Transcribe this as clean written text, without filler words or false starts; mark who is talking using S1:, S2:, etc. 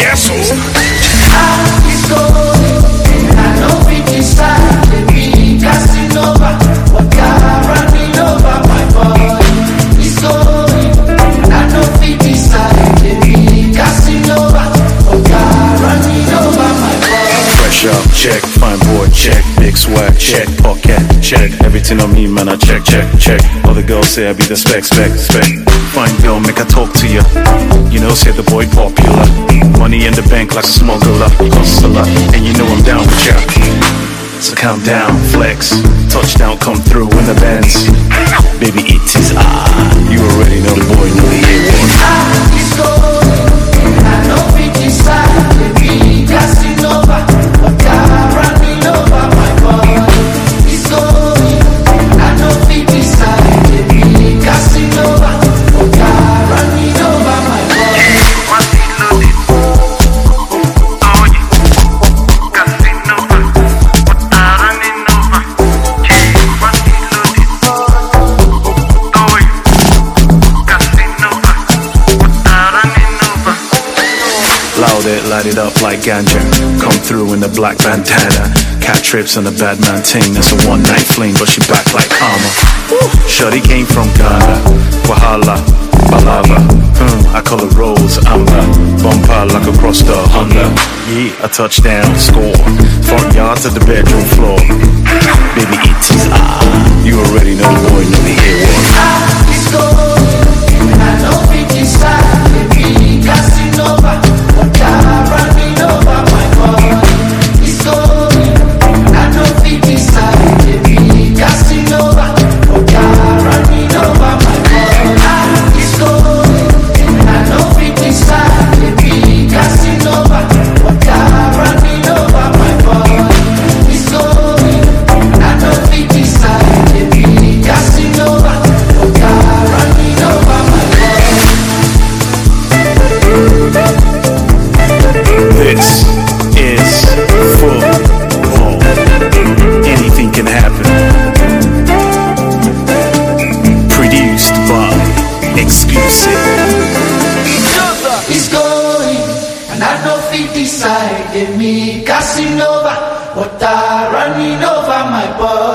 S1: Yes, so.
S2: It's going, and I know we decide to be casting over, but you're running over my body. It's going, and I know we decide to be casting over, but you're running over my body.
S3: Fresh up, check, fine boy, check, big swag, check, pocket, check, everything on me, man, I check, check, check. All the girls say I be the spec. Fine girl, make I talk to you. You know, say the boy popular. Money in the bank like a smuggler, hustler, and you know I'm down with ya. So calm down, flex, touchdown, come through in the Benz. Baby, it is you already know the boy, know the A1.
S2: It's going, and I know we decide to be casting over, but you're running over my body. It's going, and I know we decide to be casting over, but you're running over my body.
S3: Loud it, light it up like ganja. Come through in the black bandana. Cat trips on the bad man ting. That's a one night fling, but she back like armor. Shorty came from Ghana. Wahala, Balava. I call her Rose Amber. Bumper like across the Honda. Yeah, a touchdown score. Front yard to the bedroom floor. Baby, it is you already know the boy, know the A1.
S2: It's going, and I know we decide to be casting over, but you're running over my body. It's going, and I know we decide to be casting over, but you're running over my body. It's going, and I know we decide to be casting over, but you're running over my body. It's going, and I know we decide to be casting over, but you're running over my body.
S3: This is football. Anything can happen. Produced by Exclusive.
S2: It's going, and I know if he decided me casting over, but I running over my body.